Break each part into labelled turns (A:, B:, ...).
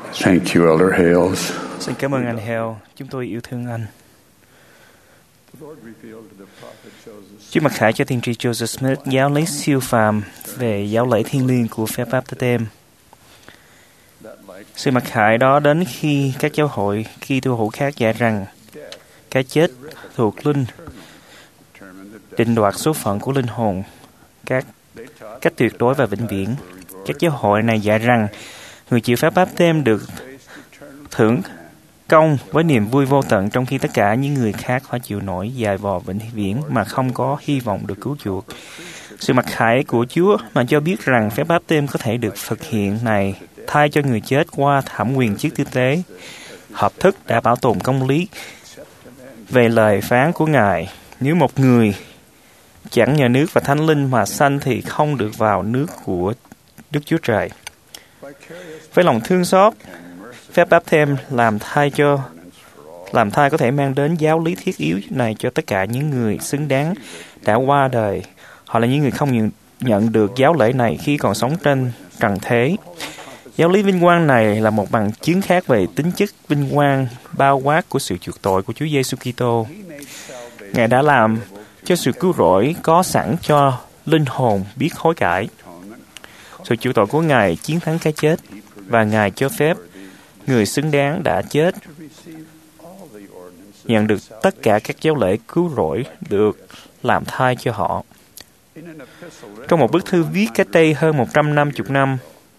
A: Thank you, Elder Hales.
B: Xin cảm ơn anh Hale. Chúng tôi yêu thương anh. Chúa mặc khải cho tiên tri Joseph Smith giáo lý siêu phàm về giáo lễ thiêng liêng của phép báp-tê-têm. Sự mặc khải đó đến khi các giáo hội Kitô hữu khác dạy rằng cái chết thuộc linh định đoạt số phận của linh hồn cách tuyệt đối và vĩnh viễn. Các giáo hội này dạy rằng người chịu phép báp-têm được thưởng công với niềm vui vô tận, trong khi tất cả những người khác phải chịu nổi dài vò vĩnh viễn mà không có hy vọng được cứu chuộc. Sự mặc khải của Chúa mà cho biết rằng phép báp-têm có thể được thực hiện này thay cho người chết qua thẩm quyền chức tư tế, hợp thức đã bảo tồn công lý. Về lời phán của Ngài, nếu một người chẳng nhờ nước và Thánh Linh mà sanh thì không được vào nước của Đức Chúa Trời. Với lòng thương xót, phép báp-têm làm thai có thể mang đến giáo lý thiết yếu này cho tất cả những người xứng đáng đã qua đời. Họ là những người không nhận được giáo lễ này khi còn sống trên trần thế. Giáo lý vinh quang này là một bằng chứng khác về tính chất vinh quang bao quát của sự chuộc tội của Chúa Giêsu Kitô. Ngài đã làm cho sự cứu rỗi có sẵn cho linh hồn biết hối cải. Sự chuộc tội của Ngài chiến thắng cái chết, và Ngài cho phép người xứng đáng đã chết nhận được tất cả các giáo lễ cứu rỗi được làm thay cho họ. Trong một bức thư viết cách đây hơn 150 năm,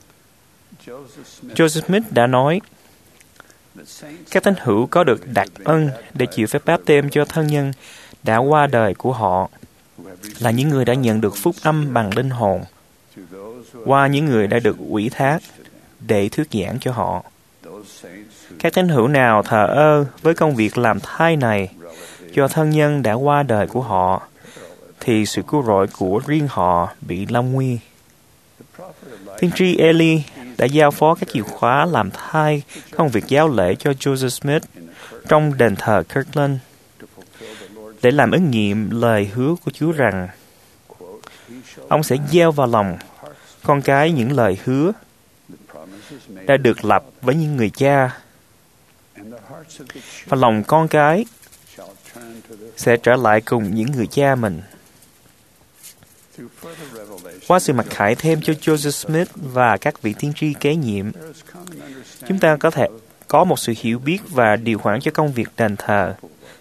B: Joseph Smith đã nói, các thánh hữu có được đặc ân để chịu phép báp-têm cho thân nhân đã qua đời của họ, là những người đã nhận được phúc âm bằng linh hồn, qua những người đã được ủy thác để thuyết giảng cho họ. Các thánh hữu nào thờ ơ với công việc làm thai này cho thân nhân đã qua đời của họ, thì sự cứu rỗi của riêng họ bị lâm nguy. Tiên tri Eli đã giao phó các chìa khóa làm thai công việc giáo lễ cho Joseph Smith trong đền thờ Kirtland, để làm ứng nghiệm lời hứa của Chúa rằng ông sẽ gieo vào lòng con cái những lời hứa đã được lập với những người cha, và lòng con cái sẽ trở lại cùng những người cha mình. Qua sự mặc khải thêm cho Joseph Smith và các vị tiên tri kế nhiệm, chúng ta có thể có một sự hiểu biết và điều khoản cho công việc đền thờ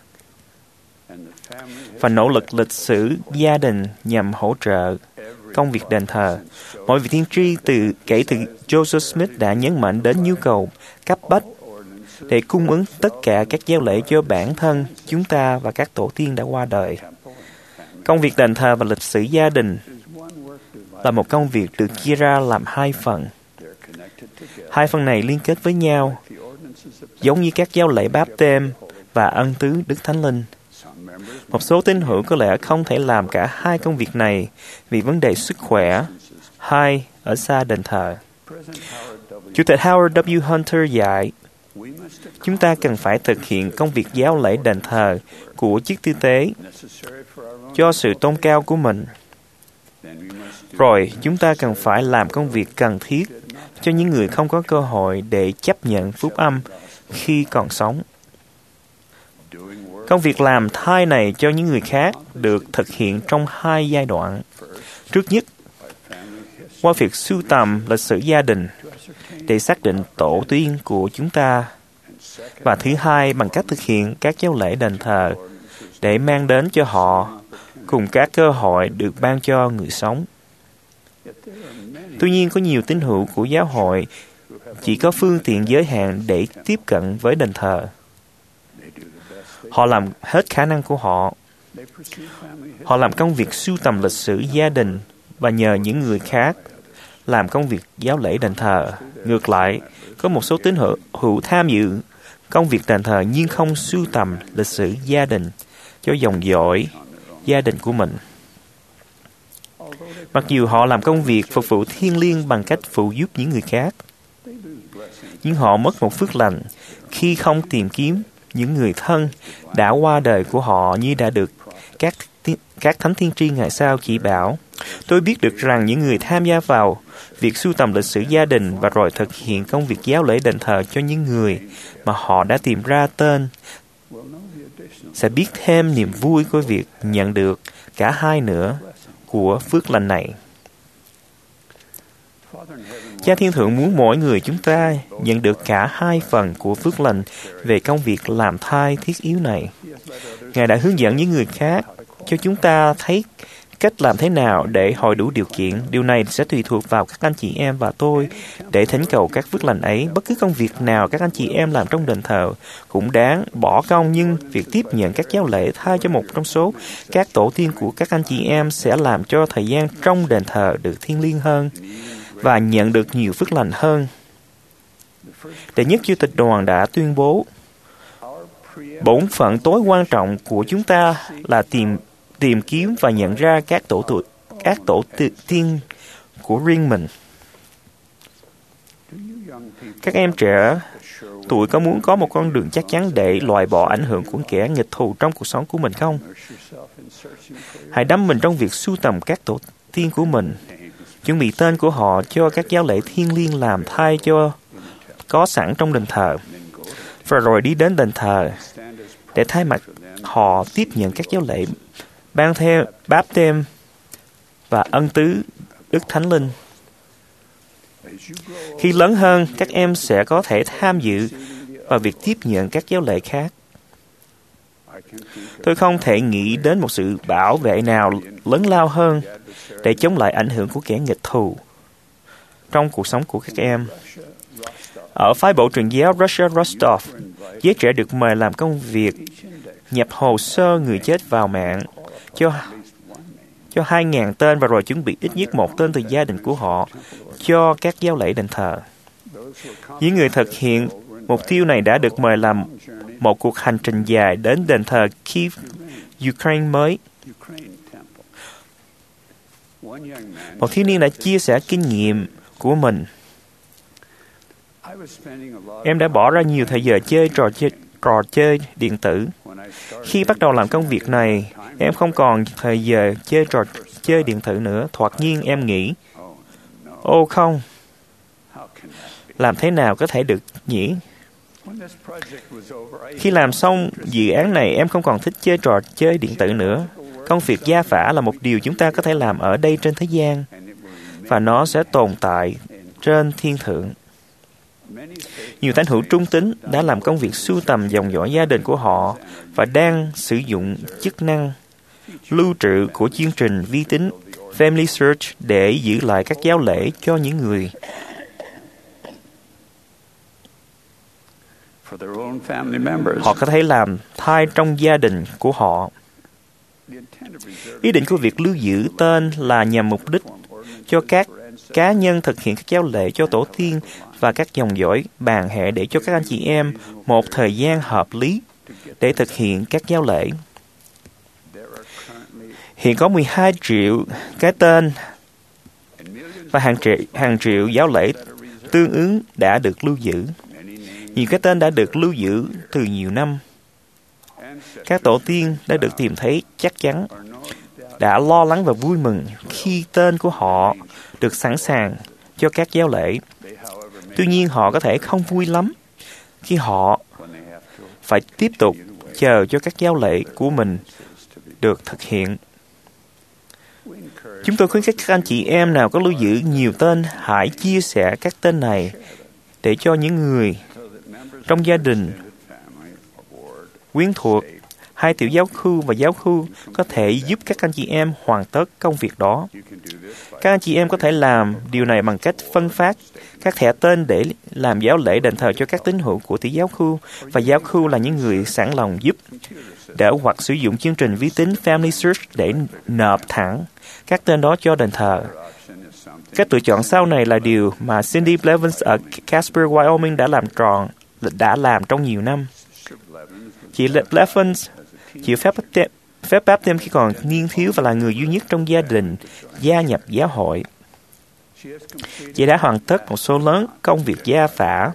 B: và nỗ lực lịch sử gia đình nhằm hỗ trợ công việc đền thờ. Mỗi vị tiên tri kể từ Joseph Smith đã nhấn mạnh đến nhu cầu cấp bách để cung ứng tất cả các giáo lễ cho bản thân chúng ta và các tổ tiên đã qua đời. Công việc đền thờ và lịch sử gia đình là một công việc được chia ra làm hai phần. Hai phần này liên kết với nhau, giống như các giáo lễ báp-têm và ân tứ Đức Thánh Linh. Một số tín hữu có lẽ không thể làm cả hai công việc này vì vấn đề sức khỏe hay ở xa đền thờ. Chủ tịch Howard W. Hunter dạy, chúng ta cần phải thực hiện công việc giáo lễ đền thờ của chức tư tế cho sự tôn cao của mình. Rồi, chúng ta cần phải làm công việc cần thiết cho những người không có cơ hội để chấp nhận phúc âm khi còn sống. Công việc làm thai này cho những người khác được thực hiện trong hai giai đoạn. Trước nhất, qua việc sưu tầm lịch sử gia đình để xác định tổ tiên của chúng ta, và thứ hai bằng cách thực hiện các giáo lễ đền thờ để mang đến cho họ cùng các cơ hội được ban cho người sống. Tuy nhiên, có nhiều tín hữu của giáo hội chỉ có phương tiện giới hạn để tiếp cận với đền thờ. Họ làm hết khả năng của họ. Họ làm công việc sưu tầm lịch sử gia đình và nhờ những người khác làm công việc giáo lễ đền thờ. Ngược lại, có một số tín hữu tham dự công việc đền thờ nhưng không sưu tầm lịch sử gia đình cho dòng dõi gia đình của mình. Mặc dù họ làm công việc phục vụ thiêng liêng bằng cách phụ giúp những người khác, nhưng họ mất một phước lành khi không tìm kiếm những người thân đã qua đời của họ như đã được các thánh tiên tri ngày sau chỉ bảo. Tôi biết được rằng những người tham gia vào việc sưu tầm lịch sử gia đình và rồi thực hiện công việc giáo lễ đền thờ cho những người mà họ đã tìm ra tên sẽ biết thêm niềm vui của việc nhận được cả hai nữa của phước lành này. Cha Thiên Thượng muốn mỗi người chúng ta nhận được cả hai phần của phước lành về công việc làm thai thiết yếu này. Ngài đã hướng dẫn những người khác cho chúng ta thấy cách làm thế nào để hội đủ điều kiện. Điều này sẽ tùy thuộc vào các anh chị em và tôi để thỉnh cầu các phước lành ấy. Bất cứ công việc nào các anh chị em làm trong đền thờ cũng đáng bỏ công, nhưng việc tiếp nhận các giáo lễ thay cho một trong số các tổ tiên của các anh chị em sẽ làm cho thời gian trong đền thờ được thiêng liêng hơn và nhận được nhiều phước lành hơn. Đệ nhất Chủ tịch Đoàn đã tuyên bố, bổn phận tối quan trọng của chúng ta là tìm kiếm và nhận ra các tổ tiên của riêng mình. Các em trẻ tuổi có muốn có một con đường chắc chắn để loại bỏ ảnh hưởng của kẻ nghịch thù trong cuộc sống của mình không? Hãy đắm mình trong việc sưu tầm các tổ tiên của mình, chuẩn bị tên của họ cho các giáo lễ thiêng liêng làm thay cho có sẵn trong đền thờ, và rồi đi đến đền thờ để thay mặt họ tiếp nhận các giáo lễ ban theo báp têm và ân tứ Đức Thánh Linh. Khi lớn hơn, các em sẽ có thể tham dự vào việc tiếp nhận các giáo lễ khác. Tôi không thể nghĩ đến một sự bảo vệ nào lớn lao hơn để chống lại ảnh hưởng của kẻ nghịch thù trong cuộc sống của các em. Ở phái bộ truyền giáo Russia Rostov, giới trẻ được mời làm công việc nhập hồ sơ người chết vào mạng cho 2.000 tên và rồi chuẩn bị ít nhất một tên từ gia đình của họ cho các giáo lễ đền thờ. Những người thực hiện mục tiêu này đã được mời làm một cuộc hành trình dài đến đền thờ Kiev, Ukraine mới. Một thiếu niên đã chia sẻ kinh nghiệm của mình. Em đã bỏ ra nhiều thời giờ chơi trò chơi điện tử. Khi bắt đầu làm công việc này, em không còn thời giờ chơi trò chơi điện tử nữa. Thoạt nhiên em nghĩ, ô không, làm thế nào có thể được nhỉ? Khi làm xong dự án này, em không còn thích chơi trò chơi điện tử nữa. Công việc gia phả là một điều chúng ta có thể làm ở đây trên thế gian, và nó sẽ tồn tại trên thiên thượng. Nhiều thánh hữu trung tín đã làm công việc sưu tầm dòng dõi gia đình của họ và đang sử dụng chức năng lưu trữ của chương trình vi tính Family Search để giữ lại các giáo lễ cho những người họ có thể làm thai trong gia đình của họ. Ý định của việc lưu giữ tên là nhằm mục đích cho các cá nhân thực hiện các giáo lễ cho tổ tiên và các dòng dõi bàn hệ để cho các anh chị em một thời gian hợp lý để thực hiện các giáo lễ. Hiện có 12 triệu cái tên và hàng triệu giáo lễ tương ứng đã được lưu giữ. Nhiều cái tên đã được lưu giữ từ nhiều năm. Các tổ tiên đã được tìm thấy chắc chắn, đã lo lắng và vui mừng khi tên của họ được sẵn sàng cho các giáo lễ. Tuy nhiên họ có thể không vui lắm khi họ phải tiếp tục chờ cho các giáo lễ của mình được thực hiện. Chúng tôi khuyến khích các anh chị em nào có lưu giữ nhiều tên, hãy chia sẻ các tên này để cho những người trong gia đình, quyến thuộc, hai tiểu giáo khu và giáo khu có thể giúp các anh chị em hoàn tất công việc đó. Các anh chị em có thể làm điều này bằng cách phân phát các thẻ tên để làm giáo lễ đền thờ cho các tín hữu của tiểu giáo khu, và giáo khu là những người sẵn lòng giúp đỡ hoặc sử dụng chương trình vi tính Family Search để nộp thẳng các tên đó cho đền thờ. Cách lựa chọn sau này là điều mà Cindy Blevins ở Casper, Wyoming đã làm trong nhiều năm. Chị Blevins chịu phép báp têm khi còn niên thiếu và là người duy nhất trong gia đình gia nhập giáo hội. Chị đã hoàn tất một số lớn công việc gia phả,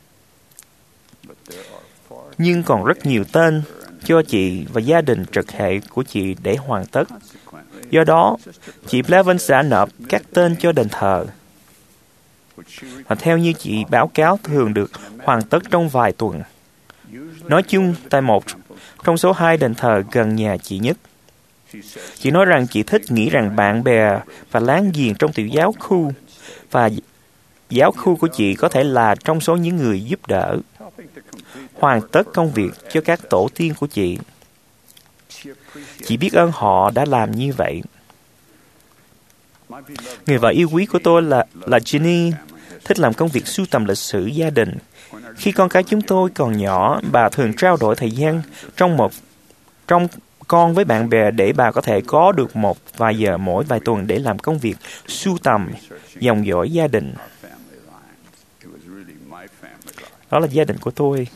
B: nhưng còn rất nhiều tên cho chị và gia đình trực hệ của chị để hoàn tất. Do đó, chị Blevins đã nộp các tên cho đền thờ. Và theo như chị báo cáo thường được hoàn tất trong vài tuần. Nói chung, tại một trong số 2 đền thờ gần nhà chị nhất. Chị nói rằng chị thích nghĩ rằng bạn bè và láng giềng trong tiểu giáo khu và giáo khu của chị có thể là trong số những người giúp đỡ, hoàn tất công việc cho các tổ tiên của chị. Chị biết ơn họ đã làm như vậy. Người vợ yêu quý của tôi là Jenny, thích làm công việc sưu tầm lịch sử gia đình. Khi con cái chúng tôi còn nhỏ, bà thường trao đổi thời gian trong con với bạn bè để bà có thể có được một vài giờ mỗi vài tuần để làm công việc sưu tầm dòng dõi gia đình. Đó là gia đình của tôi.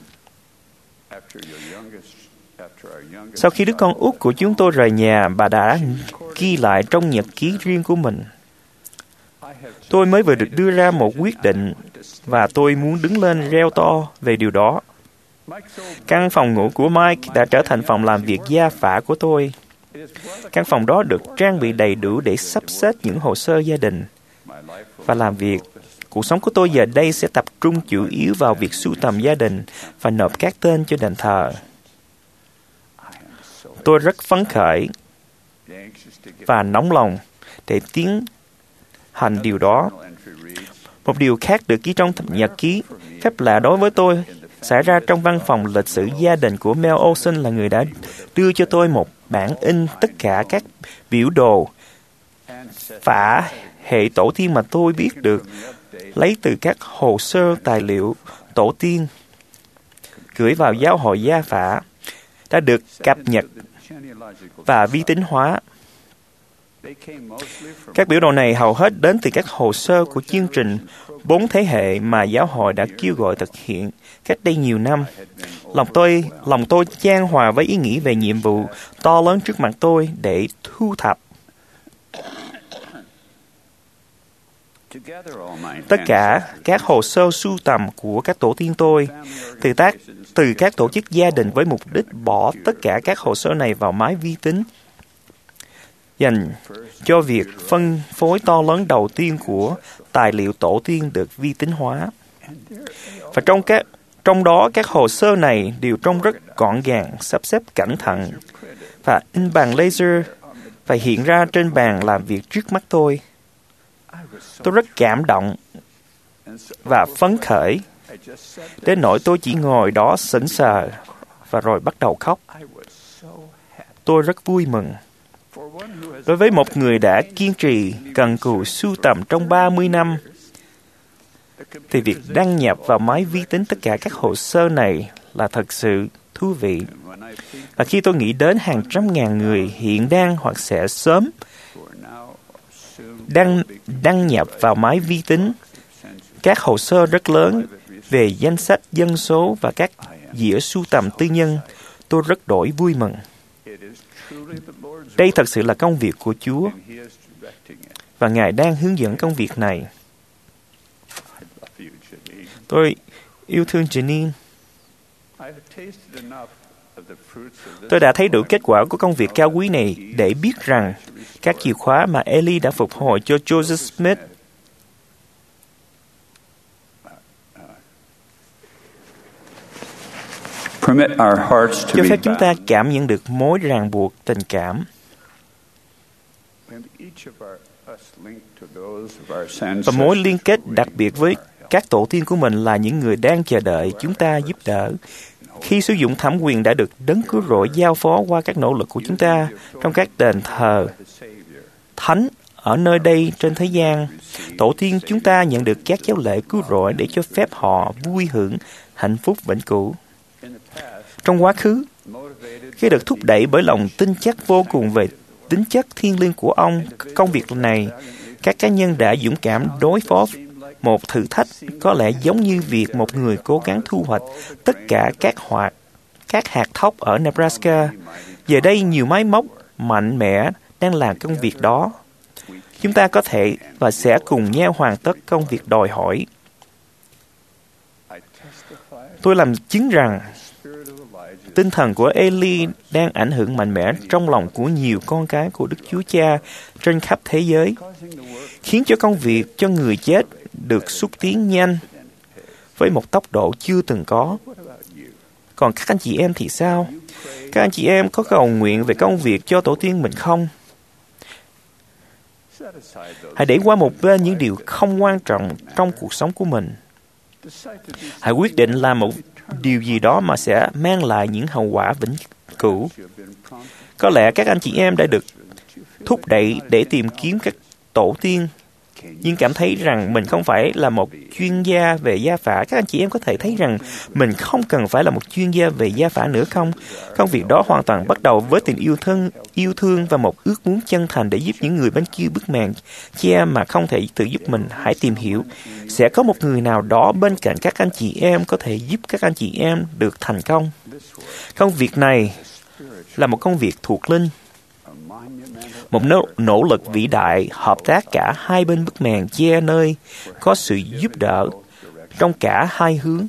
B: Sau khi đứa con út của chúng tôi rời nhà, bà đã ghi lại trong nhật ký riêng của mình. Tôi mới vừa được đưa ra một quyết định và tôi muốn đứng lên reo to về điều đó. Căn phòng ngủ của Mike đã trở thành phòng làm việc gia phả của tôi. Căn phòng đó được trang bị đầy đủ để sắp xếp những hồ sơ gia đình và làm việc. Cuộc sống của tôi giờ đây sẽ tập trung chủ yếu vào việc sưu tầm gia đình và nộp các tên cho đền thờ. Tôi rất phấn khởi và nóng lòng để tiến hành điều đó. Một điều khác được ghi trong nhật ký, phép lạ đối với tôi, xảy ra trong văn phòng lịch sử gia đình của Mel Olson là người đã đưa cho tôi một bản in tất cả các biểu đồ phả hệ tổ tiên mà tôi biết được, lấy từ các hồ sơ tài liệu tổ tiên, gửi vào giáo hội gia phả, đã được cập nhật và vi tính hóa. Các biểu đồ này hầu hết đến từ các hồ sơ của chương trình 4 thế hệ mà giáo hội đã kêu gọi thực hiện cách đây nhiều năm. Lòng tôi chan hòa với ý nghĩ về nhiệm vụ to lớn trước mặt tôi để thu thập tất cả các hồ sơ sưu tầm của các tổ tiên tôi, từ các tổ chức gia đình với mục đích bỏ tất cả các hồ sơ này vào máy vi tính, dành cho việc phân phối to lớn đầu tiên của tài liệu tổ tiên được vi tính hóa. Và trong đó các hồ sơ này đều trông rất gọn gàng, sắp xếp cẩn thận và in bằng laser và hiện ra trên bàn làm việc trước mắt tôi. Tôi rất cảm động và phấn khởi, đến nỗi tôi chỉ ngồi đó sững sờ và rồi bắt đầu khóc. Tôi rất vui mừng. Đối với một người đã kiên trì, cần cù sưu tầm trong 30 năm, thì việc đăng nhập vào máy vi tính tất cả các hồ sơ này là thật sự thú vị. Và khi tôi nghĩ đến hàng trăm ngàn người hiện đang hoặc sẽ sớm đăng nhập vào máy vi tính các hồ sơ rất lớn về danh sách dân số và các dĩa sưu tầm tư nhân, tôi rất đổi vui mừng. Đây thật sự là công việc của Chúa, và Ngài đang hướng dẫn công việc này. Tôi yêu thương Janine. Tôi đã thấy đủ kết quả của công việc cao quý này để biết rằng các chìa khóa mà Eli đã phục hồi cho Joseph Smith cho phép chúng ta cảm nhận được mối ràng buộc tình cảm. Và mối liên kết đặc biệt với các tổ tiên của mình là những người đang chờ đợi chúng ta giúp đỡ. Khi sử dụng thẩm quyền đã được Đấng Cứu Rỗi giao phó qua các nỗ lực của chúng ta trong các đền thờ thánh ở nơi đây trên thế gian, tổ tiên chúng ta nhận được các giáo lễ cứu rỗi để cho phép họ vui hưởng hạnh phúc vĩnh cửu. Trong quá khứ, khi được thúc đẩy bởi lòng tin chắc vô cùng về tính chất thiêng liêng của công việc này, các cá nhân đã dũng cảm đối phó một thử thách có lẽ giống như việc một người cố gắng thu hoạch tất cả các hạt thóc ở Nebraska. Giờ đây nhiều máy móc mạnh mẽ đang làm công việc đó. Chúng ta có thể và sẽ cùng nhau hoàn tất công việc đòi hỏi. Tôi làm chứng rằng tinh thần của Eli đang ảnh hưởng mạnh mẽ trong lòng của nhiều con cái của Đức Chúa Cha trên khắp thế giới, khiến cho công việc cho người chết được xúc tiến nhanh với một tốc độ chưa từng có. Còn các anh chị em thì sao? Các anh chị em có cầu nguyện về công việc cho tổ tiên mình không? Hãy để qua một bên những điều không quan trọng trong cuộc sống của mình. Hãy quyết định làm một điều gì đó mà sẽ mang lại những hậu quả vĩnh cửu. Có lẽ các anh chị em đã được thúc đẩy để tìm kiếm các tổ tiên, nhưng cảm thấy rằng mình không phải là một chuyên gia về gia phả. Các anh chị em có thể thấy rằng mình không cần phải là một chuyên gia về gia phả nữa không? Công việc đó hoàn toàn bắt đầu với tình yêu thương và một ước muốn chân thành để giúp những người bên kia bức màn che mà không thể tự giúp mình. Hãy tìm hiểu. Sẽ có một người nào đó bên cạnh các anh chị em có thể giúp các anh chị em được thành công. Công việc này là một công việc thuộc linh. Một nỗ lực vĩ đại hợp tác cả hai bên bức màn che nơi có sự giúp đỡ trong cả hai hướng.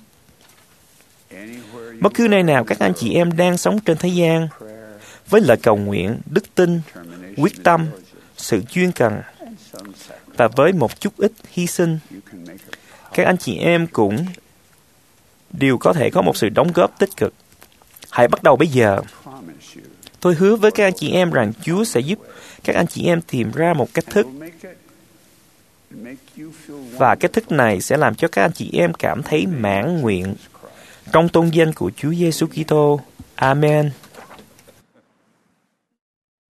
B: Bất cứ nơi nào các anh chị em đang sống trên thế gian, với lời cầu nguyện, đức tin, quyết tâm, sự chuyên cần và với một chút ít hy sinh, các anh chị em cũng đều có thể có một sự đóng góp tích cực. Hãy bắt đầu bây giờ. Tôi hứa với các anh chị em rằng Chúa sẽ giúp các anh chị em tìm ra một cách thức. Và cách thức này sẽ làm cho các anh chị em cảm thấy mãn nguyện trong tôn danh của Chúa Giêsu Kitô. Amen.